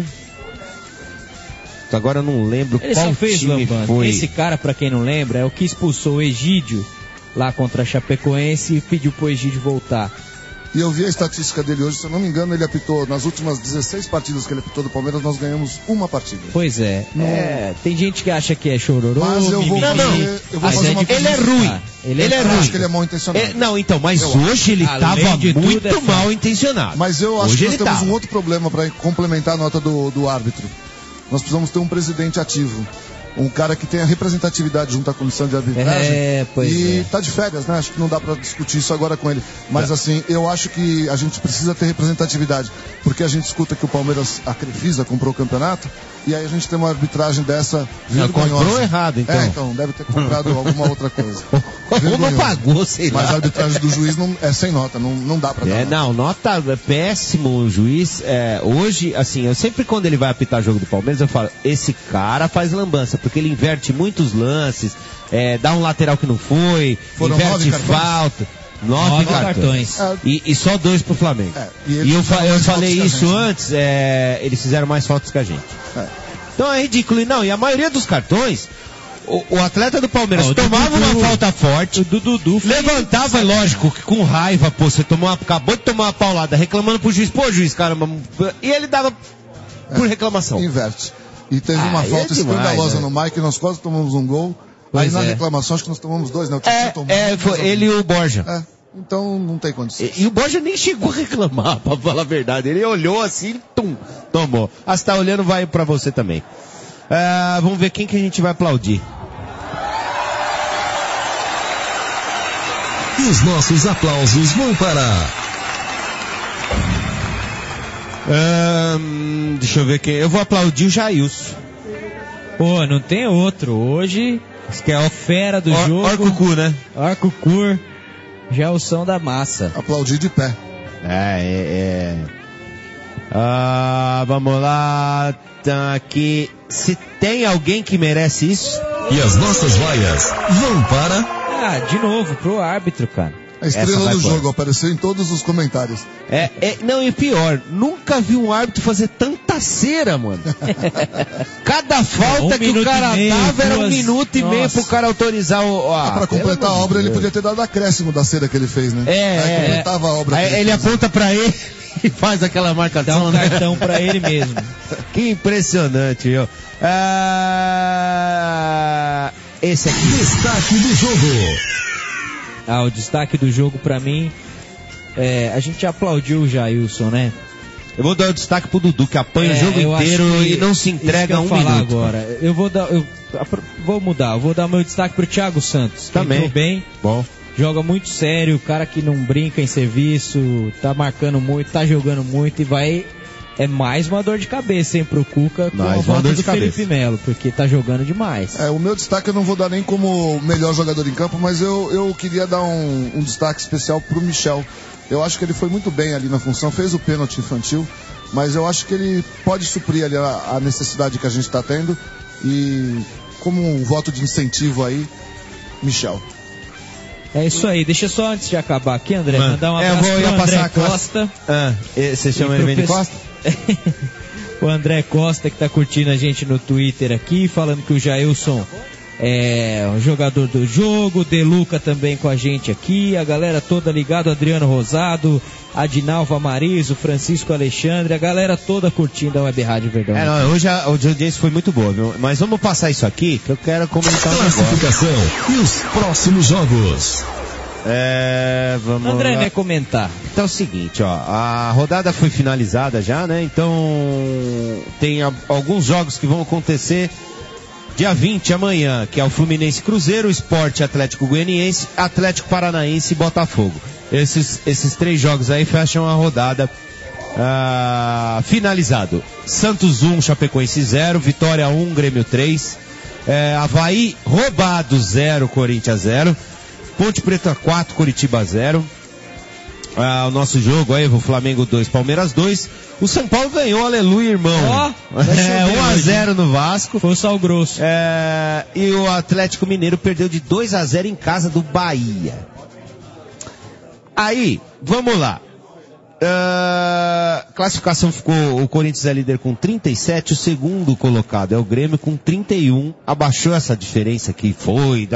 [SPEAKER 3] Agora eu não lembro qual time foi.
[SPEAKER 2] Esse cara, pra quem não lembra, é o que expulsou o Egídio lá contra a Chapecoense e pediu pro Egídio voltar.
[SPEAKER 7] E eu vi a estatística dele hoje, se eu não me engano, ele apitou, nas últimas 16 partidas que ele apitou do Palmeiras, nós ganhamos uma partida.
[SPEAKER 2] Pois é. Tem gente que acha que é chororô.
[SPEAKER 7] Mas eu vou fazer uma
[SPEAKER 3] ele é ruim.
[SPEAKER 7] Ele é ruim. Eu acho que ele é mal intencionado.
[SPEAKER 3] Não, então, mas hoje ele estava muito mal intencionado.
[SPEAKER 7] Mas eu acho que nós temos um outro problema para complementar a nota do árbitro. Nós precisamos ter um presidente ativo. Um cara que tenha representatividade junto à comissão de arbitragem. Tá de férias, né? Acho que não dá pra discutir isso agora com ele. Mas assim, eu acho que a gente precisa ter representatividade. Porque a gente escuta que o Palmeiras, a Crefisa, comprou o campeonato. E aí a gente tem uma arbitragem dessa vergonhosa.
[SPEAKER 3] Comprou errado, então.
[SPEAKER 7] Então, deve ter comprado alguma outra coisa.
[SPEAKER 3] Ou não pagou, sei lá.
[SPEAKER 7] Mas a arbitragem do juiz é sem nota, não dá pra dar.
[SPEAKER 3] Nota é péssimo o juiz. Hoje, assim, eu sempre quando ele vai apitar jogo do Palmeiras, eu falo, esse cara faz lambança, porque ele inverte muitos lances, dá um lateral que não foi, inverte falta. 9 cartões. E só 2 pro Flamengo. E eu falei isso antes, eles fizeram mais faltas que a gente. Então é ridículo. E a maioria dos cartões, o atleta do Palmeiras tomava uma falta forte,
[SPEAKER 2] o Dudu
[SPEAKER 3] levantava, lógico, com raiva, você acabou de tomar uma paulada, reclamando pro juiz, juiz, caramba, e ele dava por reclamação.
[SPEAKER 7] Inverte. E teve uma falta escandalosa no Mike, nós quase tomamos um gol. Aí na reclamação, acho que nós tomamos 2, né?
[SPEAKER 3] Foi ele e o Borja.
[SPEAKER 7] Então não tem condição.
[SPEAKER 3] E o Borja nem chegou a reclamar, pra falar a verdade. Ele olhou assim, tomou. Se tá olhando, vai pra você também. Vamos ver quem que a gente vai aplaudir.
[SPEAKER 1] E os nossos aplausos vão para...
[SPEAKER 3] Deixa eu ver quem. Eu vou aplaudir o Jailson.
[SPEAKER 2] Pô, não tem outro. Hoje, que é a fera do jogo.
[SPEAKER 3] Orcucu, né?
[SPEAKER 2] Orcucur. Já é o som da massa.
[SPEAKER 7] Aplaudir de pé.
[SPEAKER 3] Vamos lá. Tá aqui. Se tem alguém que merece isso.
[SPEAKER 1] E as nossas vaias vão para...
[SPEAKER 2] de novo, pro árbitro, cara.
[SPEAKER 7] A estrela do jogo apareceu em todos os comentários.
[SPEAKER 3] Não, e pior, nunca vi um árbitro fazer tanta cera, mano. Cada falta que o cara dava era 1 minuto e meio pro cara autorizar
[SPEAKER 7] pra completar a obra, ele podia ter dado acréscimo da cera que ele fez, né?
[SPEAKER 3] Completava a obra. Ele aponta pra ele e faz aquela marcação.
[SPEAKER 2] Dá um cartão pra ele mesmo.
[SPEAKER 3] Que impressionante, viu? Esse aqui.
[SPEAKER 1] Destaque do jogo.
[SPEAKER 2] O destaque do jogo pra mim, a gente aplaudiu o Jailson, né?
[SPEAKER 3] Eu vou dar o destaque pro Dudu, que apanha o jogo inteiro e não se entrega um minuto.
[SPEAKER 2] Agora. Eu vou dar meu destaque pro Thiago Santos.
[SPEAKER 3] Também.
[SPEAKER 2] Entrou bem.
[SPEAKER 3] Bom.
[SPEAKER 2] Joga muito sério, cara que não brinca em serviço, tá marcando muito, tá jogando muito e vai... É mais uma dor de cabeça, hein, pro Cuca com a volta do Felipe Melo, porque tá jogando demais.
[SPEAKER 7] O meu destaque eu não vou dar nem como melhor jogador em campo, mas eu queria dar um destaque especial pro Michel. Eu acho que ele foi muito bem ali na função, fez o pênalti infantil, mas eu acho que ele pode suprir ali a necessidade que a gente tá tendo e como um voto de incentivo aí, Michel.
[SPEAKER 2] É isso aí, deixa só antes de acabar aqui, André, mandar um abraço pro André Costa.
[SPEAKER 3] Você chama ele de Costa?
[SPEAKER 2] O André Costa que tá curtindo a gente no Twitter aqui, falando que o Jailson é o jogador do jogo, De Luca também com a gente aqui, a galera toda ligada, Adriano Rosado, Adinalva Marizo, Francisco Alexandre, a galera toda curtindo a Web Rádio Verdão.
[SPEAKER 3] Hoje a audiência foi muito boa, viu? Mas vamos passar isso aqui, que eu quero comentar um negócio.
[SPEAKER 1] Classificação e os próximos jogos.
[SPEAKER 3] Vamos
[SPEAKER 2] André,
[SPEAKER 3] lá.
[SPEAKER 2] né, comentar.
[SPEAKER 3] Então é o seguinte, a rodada foi finalizada já, né? Então tem alguns jogos que vão acontecer dia 20, amanhã, que é o Fluminense Cruzeiro, Sport Atlético Goianiense, Atlético Paranaense e Botafogo. Esses 3 jogos aí fecham a rodada. Finalizado. Santos 1, Chapecoense 0, Vitória 1, Grêmio 3, Avaí roubado 0, Corinthians 0, Ponte Preta 4, Curitiba 0. O nosso jogo aí, o Flamengo 2, Palmeiras 2. O São Paulo ganhou, aleluia, irmão. 1-0 no Vasco.
[SPEAKER 2] Foi o sal grosso.
[SPEAKER 3] E o Atlético Mineiro perdeu de 2-0 em casa do Bahia. Aí, vamos lá. Classificação ficou, o Corinthians é líder com 37, o segundo colocado é o Grêmio com 31, abaixou essa diferença que foi,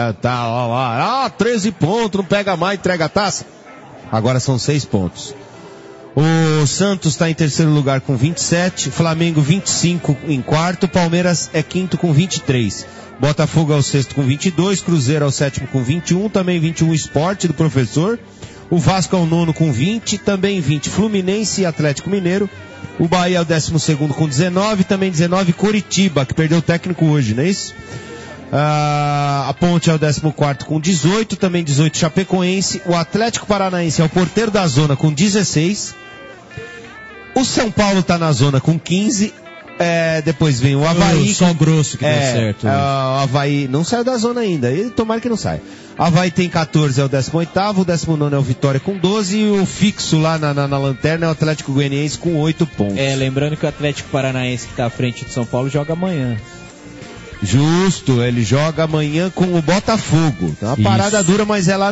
[SPEAKER 3] 13 pontos, não pega mais, entrega a taça. Agora são 6 pontos. O Santos está em terceiro lugar com 27, Flamengo 25 em quarto, Palmeiras é quinto com 23. Botafogo é o sexto com 22, Cruzeiro é o sétimo com 21, também 21 Sport do professor. O Vasco é o nono com 20, também 20 Fluminense e Atlético Mineiro. O Bahia é o 12º com 19, também 19 Curitiba, que perdeu o técnico hoje, não é isso? A Ponte é o 14º com 18, também 18 Chapecoense. O Atlético Paranaense é o porteiro da zona com 16. O São Paulo está na zona com 15. Depois vem o Avaí.
[SPEAKER 2] Só grosso que deu certo.
[SPEAKER 3] O Avaí não saiu da zona ainda. Tomara que não saia. Avaí tem 14, é o 18º. O 19º é o Vitória com 12. E o fixo lá na lanterna é o Atlético Goianiense com 8 pontos.
[SPEAKER 2] Lembrando que o Atlético Paranaense que está à frente do São Paulo joga amanhã.
[SPEAKER 3] Justo, ele joga amanhã com o Botafogo. Então, uma parada dura, mas é lá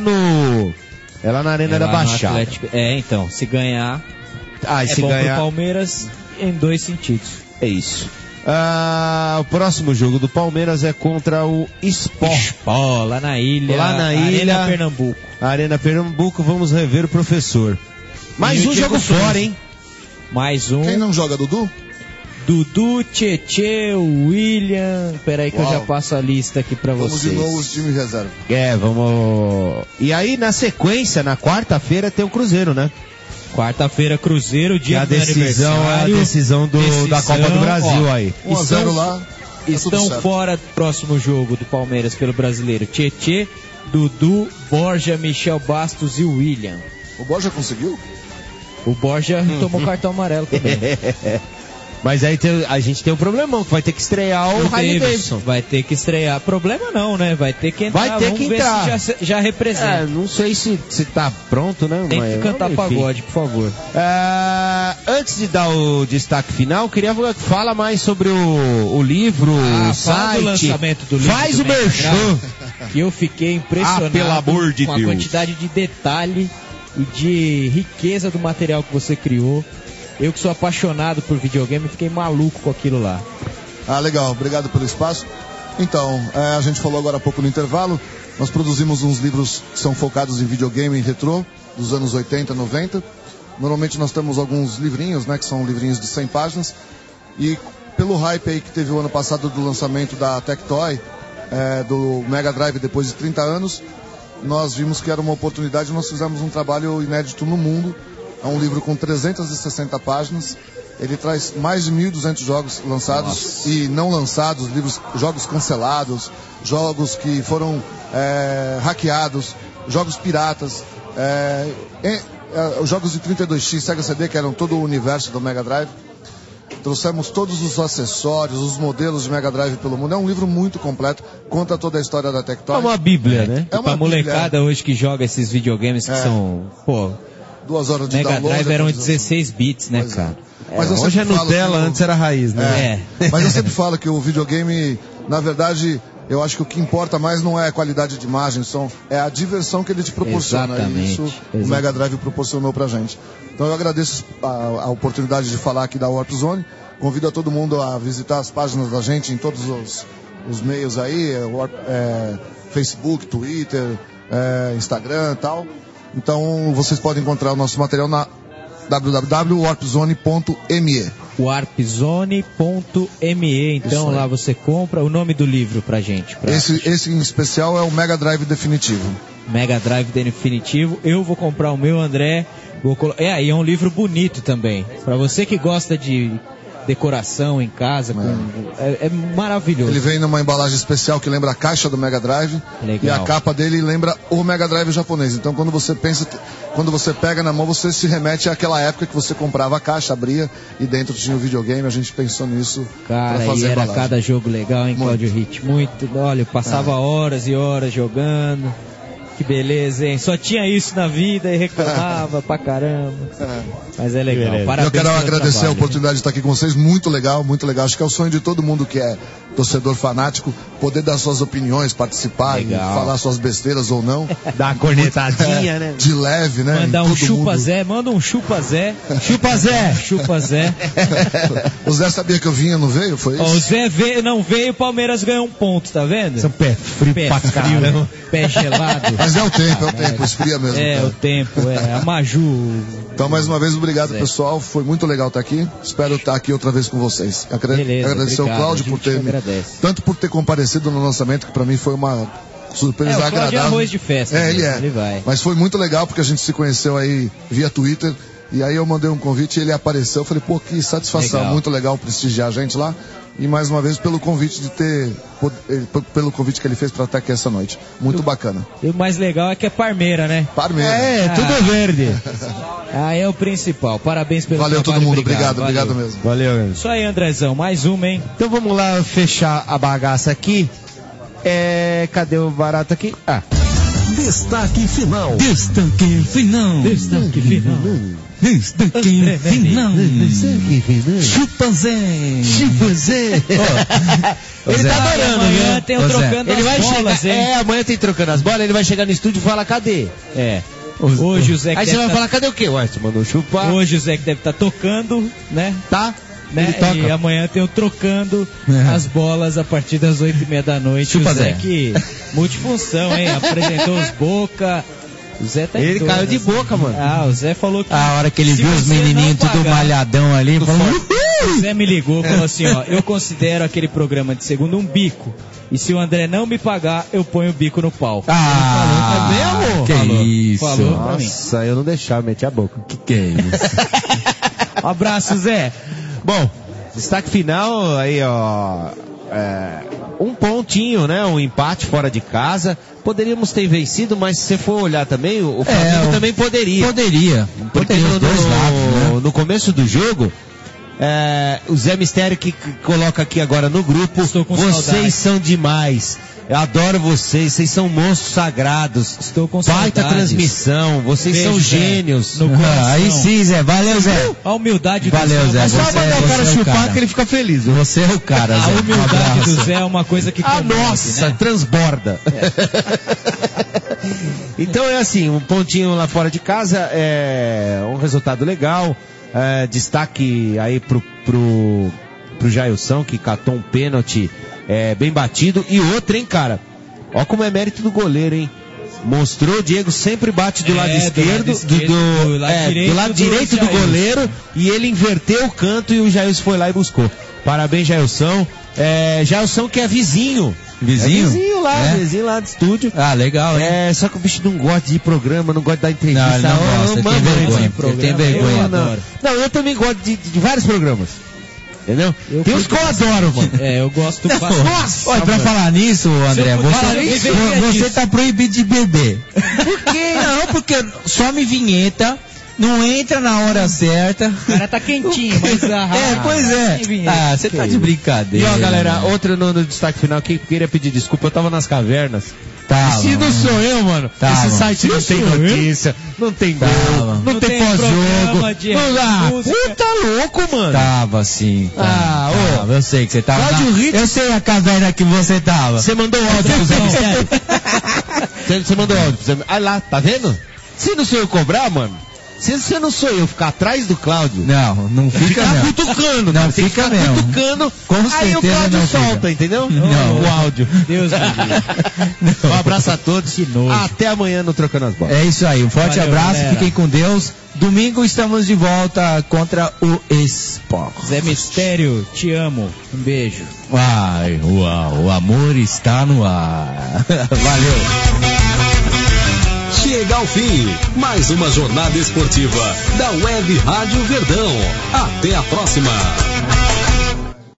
[SPEAKER 3] na Arena da Baixada.
[SPEAKER 2] Então, se ganhar,
[SPEAKER 3] se
[SPEAKER 2] bom
[SPEAKER 3] ganhar...
[SPEAKER 2] pro Palmeiras em 2 sentidos.
[SPEAKER 3] É isso. O próximo jogo do Palmeiras é contra o Sport.
[SPEAKER 2] Lá na ilha.
[SPEAKER 3] Arena
[SPEAKER 2] Pernambuco.
[SPEAKER 3] Arena Pernambuco, vamos rever o professor. Mais um jogo fora, hein?
[SPEAKER 2] Mais um.
[SPEAKER 7] Quem não joga, Dudu?
[SPEAKER 2] Dudu, Tietê, William. Peraí que eu já passo a lista aqui pra vocês.
[SPEAKER 7] Vamos de novo os times reserva.
[SPEAKER 3] Vamos. E aí, na sequência, na quarta-feira tem o Cruzeiro, né?
[SPEAKER 2] Quarta-feira, Cruzeiro, dia do
[SPEAKER 3] aniversário. A decisão da Copa do Brasil aí.
[SPEAKER 7] 1-0 lá.
[SPEAKER 2] Estão fora do próximo jogo do Palmeiras pelo Brasileiro. Tietê, Dudu, Borja, Michel Bastos e William.
[SPEAKER 7] O Borja conseguiu?
[SPEAKER 2] O Borja tomou cartão amarelo também.
[SPEAKER 3] Mas aí a gente tem um problemão, que vai ter que estrear o Harley Davidson.
[SPEAKER 2] Vai ter que estrear. Problema não, né? Vai ter que entrar.
[SPEAKER 3] Vai ter que entrar.
[SPEAKER 2] Ver se já representa.
[SPEAKER 3] Não sei se tá pronto, né?
[SPEAKER 2] Tem que cantar pagode, por favor.
[SPEAKER 3] Antes de dar o destaque final, queria falar mais sobre o livro, o site.
[SPEAKER 2] O lançamento do livro.
[SPEAKER 3] Faz o merchan.
[SPEAKER 2] Que eu fiquei impressionado
[SPEAKER 3] pelo amor de
[SPEAKER 2] com
[SPEAKER 3] Deus.
[SPEAKER 2] A quantidade de detalhe e de riqueza do material que você criou. Eu que sou apaixonado por videogame, fiquei maluco com aquilo lá.
[SPEAKER 7] Legal, obrigado pelo espaço. Então, a gente falou agora há pouco no intervalo, nós produzimos uns livros que são focados em videogame e retrô, dos anos 80, 90. Normalmente nós temos alguns livrinhos, né, que são livrinhos de 100 páginas, e pelo hype aí que teve o ano passado do lançamento da Tectoy, do Mega Drive depois de 30 anos, nós vimos que era uma oportunidade e nós fizemos um trabalho inédito no mundo. É um livro com 360 páginas, ele traz mais de 1.200 jogos lançados e não lançados, jogos cancelados, jogos que foram hackeados, jogos piratas, os jogos de 32X, Sega CD, que eram todo o universo do Mega Drive. Trouxemos todos os acessórios, os modelos de Mega Drive pelo mundo. É um livro muito completo, conta toda a história da Tectoy.
[SPEAKER 3] É uma bíblia, né?
[SPEAKER 2] É uma molecada hoje que joga esses videogames que são,
[SPEAKER 7] 2 horas de
[SPEAKER 2] Mega
[SPEAKER 7] download.
[SPEAKER 2] Drive eram 16 bits, né, cara?
[SPEAKER 7] Mas
[SPEAKER 3] hoje é Nutella, antes era raiz, né?
[SPEAKER 7] Mas eu sempre falo que o videogame, na verdade, eu acho que o que importa mais não é a qualidade de imagem, é a diversão que ele te proporciona.
[SPEAKER 2] Exatamente.
[SPEAKER 7] E isso o Mega Drive proporcionou pra gente. Então eu agradeço a oportunidade de falar aqui da Warp Zone. Convido a todo mundo a visitar as páginas da gente em todos os meios aí, Facebook, Twitter, Instagram e tal. Então vocês podem encontrar o nosso material na www.warpzone.me.
[SPEAKER 2] Warpzone.me. Então lá você compra. O nome do livro pra gente.
[SPEAKER 7] Esse em especial é o Mega Drive Definitivo.
[SPEAKER 2] Mega Drive Definitivo. Eu vou comprar o meu, André. E é um livro bonito também. Pra você que gosta de decoração em casa, é maravilhoso.
[SPEAKER 7] Ele vem numa embalagem especial que lembra a caixa do Mega Drive.
[SPEAKER 2] Legal.
[SPEAKER 7] E a capa dele lembra o Mega Drive japonês. Então quando você pega na mão, você se remete àquela época que você comprava a caixa, abria e dentro tinha o videogame. A gente pensou nisso.
[SPEAKER 2] Cara, e era cada jogo legal, hein, Cláudio Hit? Muito. Olha, eu passava horas e horas jogando. Que beleza, hein? Só tinha isso na vida e reclamava pra caramba. Mas é legal. Parabéns.
[SPEAKER 7] Eu quero agradecer a oportunidade de estar aqui com vocês. Muito legal, muito legal. Acho que é o sonho de todo mundo que é torcedor fanático, poder dar suas opiniões, participar, e falar suas besteiras ou não.
[SPEAKER 3] Dar uma cornetadinha, né?
[SPEAKER 7] De leve, né?
[SPEAKER 2] Mandar um chupa-Zé, manda um chupa-Zé.
[SPEAKER 3] Chupa-Zé!
[SPEAKER 2] Chupa-Zé.
[SPEAKER 7] O Zé sabia que eu vinha, não veio? Foi isso?
[SPEAKER 2] O Zé não veio, o Palmeiras ganhou 1 ponto, tá vendo?
[SPEAKER 3] São pé frio pra caramba.
[SPEAKER 2] Pé gelado.
[SPEAKER 7] Mas é o tempo, esfria mesmo.
[SPEAKER 2] O tempo, a Maju.
[SPEAKER 7] Então, mais uma vez, obrigado, pessoal. Foi muito legal estar aqui. Espero estar aqui outra vez com vocês. Agradecer ao Cláudio tanto por ter comparecido no lançamento, que pra mim foi uma surpresa agradável.
[SPEAKER 2] É arroz de festa.
[SPEAKER 7] Ele vai. Mas foi muito legal, porque a gente se conheceu aí via Twitter. E aí eu mandei um convite e ele apareceu. Eu falei, que satisfação, muito legal prestigiar a gente lá. E mais uma vez pelo convite pelo convite que ele fez para estar aqui essa noite. Muito bacana.
[SPEAKER 2] E o mais legal é que é Parmeira, né?
[SPEAKER 7] Parmeira.
[SPEAKER 3] Tudo verde.
[SPEAKER 2] É o principal. Parabéns pelo
[SPEAKER 7] trabalho.
[SPEAKER 2] Valeu
[SPEAKER 7] todo mundo, obrigado mesmo.
[SPEAKER 3] Valeu.
[SPEAKER 2] Isso aí, Andrezão, mais uma, hein?
[SPEAKER 3] Então vamos lá fechar a bagaça aqui. Cadê o barato aqui?
[SPEAKER 1] Destaque final.
[SPEAKER 2] Destaque final. Chupa Zé. Ele tá adorando, amanhã tem trocando
[SPEAKER 3] ele vai
[SPEAKER 2] bolas,
[SPEAKER 3] chegar, amanhã tem trocando as bolas, ele vai chegar no estúdio e falar, cadê?
[SPEAKER 2] Hoje o Zé que
[SPEAKER 3] aí você vai falar, cadê o quê? Ué, você mandou chupar.
[SPEAKER 2] Hoje o Zé que deve estar tocando, né?
[SPEAKER 3] Tá?
[SPEAKER 2] Né? E amanhã tem o trocando as bolas a partir das 8h30 da noite.
[SPEAKER 3] Chupa
[SPEAKER 2] o Zé
[SPEAKER 3] Zé.
[SPEAKER 2] Que multifunção, hein? Apresentou os Boca. O Zé tá
[SPEAKER 3] ele caiu de boca, mano.
[SPEAKER 2] O Zé falou que...
[SPEAKER 3] A hora que ele viu os menininhos tudo malhadão ali, falou...
[SPEAKER 2] O Zé me ligou e falou assim, eu considero aquele programa de segunda um bico. E se o André não me pagar, eu ponho o bico no pau.
[SPEAKER 3] Ele falou, mesmo?
[SPEAKER 2] Falou
[SPEAKER 3] isso?
[SPEAKER 2] Falou pra mim.
[SPEAKER 3] Nossa, eu não deixava, meti a boca. Que é isso?
[SPEAKER 2] Um abraço, Zé.
[SPEAKER 3] Bom, destaque final aí, um pontinho, né? Um empate fora de casa. Poderíamos ter vencido, mas se você for olhar também, o Flamengo também poderia.
[SPEAKER 4] Poderia os dois lados, né?
[SPEAKER 3] No começo do jogo, o Zé Mistério que coloca aqui agora no grupo, vocês são demais. Eu adoro vocês são monstros sagrados.
[SPEAKER 2] Estou com
[SPEAKER 3] baita
[SPEAKER 2] saudades.
[SPEAKER 3] Transmissão, vocês são gênios.
[SPEAKER 4] Aí sim, Zé, valeu, Zé.
[SPEAKER 2] A humildade
[SPEAKER 3] valeu,
[SPEAKER 2] do Zé.
[SPEAKER 3] É só mandar o cara chupar que ele fica feliz.
[SPEAKER 4] Você é o cara, Zé.
[SPEAKER 2] A humildade do Zé é uma coisa que
[SPEAKER 3] nossa,
[SPEAKER 2] né?
[SPEAKER 3] Transborda. Então é assim, um pontinho lá fora de casa, um resultado legal. Destaque aí pro Jailson, que catou um pênalti bem batido. E outro, hein, cara? Ó como é mérito do goleiro, hein? Mostrou, o Diego sempre bate do lado esquerdo, do lado direito do goleiro, e ele inverteu o canto e o Jailson foi lá e buscou. Parabéns, Jailson. Jailson que é vizinho.
[SPEAKER 4] Vizinho?
[SPEAKER 3] Vizinho lá do estúdio.
[SPEAKER 4] Ah, legal, hein?
[SPEAKER 3] Só que o bicho não gosta de ir programa, não gosta de dar entrevista.
[SPEAKER 4] Não, ele tem vergonha. Ele tem vergonha.
[SPEAKER 3] Não, eu também gosto de vários programas. Entendeu? Tem uns que eu adoro, mano.
[SPEAKER 2] Eu gosto bastante.
[SPEAKER 3] Nossa,
[SPEAKER 4] olha, pra falar nisso, André, você tá proibido de beber.
[SPEAKER 3] Por quê?
[SPEAKER 4] Não, porque some vinheta, não entra na hora certa.
[SPEAKER 2] O cara tá quentinho, mas
[SPEAKER 4] pois é. Você tá de brincadeira.
[SPEAKER 3] E ó, galera, outro no destaque final, quem queria pedir desculpa, eu tava nas cavernas.
[SPEAKER 4] Tava,
[SPEAKER 3] se não sou eu, mano. Esse site não tem notícia, não tem gol, não tem pós-jogo. Puta louco, mano.
[SPEAKER 4] Tava sim. Eu sei que você tava. Eu sei a caverna que você tava.
[SPEAKER 3] Você mandou áudio pro Zé Mistério. Você mandou áudio pro Zé Mistério. Ah lá, tá vendo? Se não sou eu cobrar, mano. Se você não sou eu ficar atrás do Cláudio.
[SPEAKER 4] Não fica mesmo.
[SPEAKER 3] Cutucando.
[SPEAKER 4] Não fica mesmo.
[SPEAKER 3] Cutucando.
[SPEAKER 4] Com certeza
[SPEAKER 3] aí o Cláudio
[SPEAKER 4] não
[SPEAKER 3] solta,
[SPEAKER 4] fica.
[SPEAKER 3] entendeu?
[SPEAKER 4] Não.
[SPEAKER 3] O áudio.
[SPEAKER 2] Deus me livre.
[SPEAKER 3] Um abraço a todos.
[SPEAKER 2] Que nojo.
[SPEAKER 3] Até amanhã no Trocando as Bolas.
[SPEAKER 4] É isso aí. Um forte abraço.
[SPEAKER 2] Galera.
[SPEAKER 4] Fiquem com Deus. Domingo estamos de volta contra o Sport.
[SPEAKER 2] Zé Mistério, te amo. Um beijo.
[SPEAKER 4] Ai, o amor está no ar. Valeu.
[SPEAKER 1] Chega ao fim, mais uma jornada esportiva da Web Rádio Verdão. Até a próxima.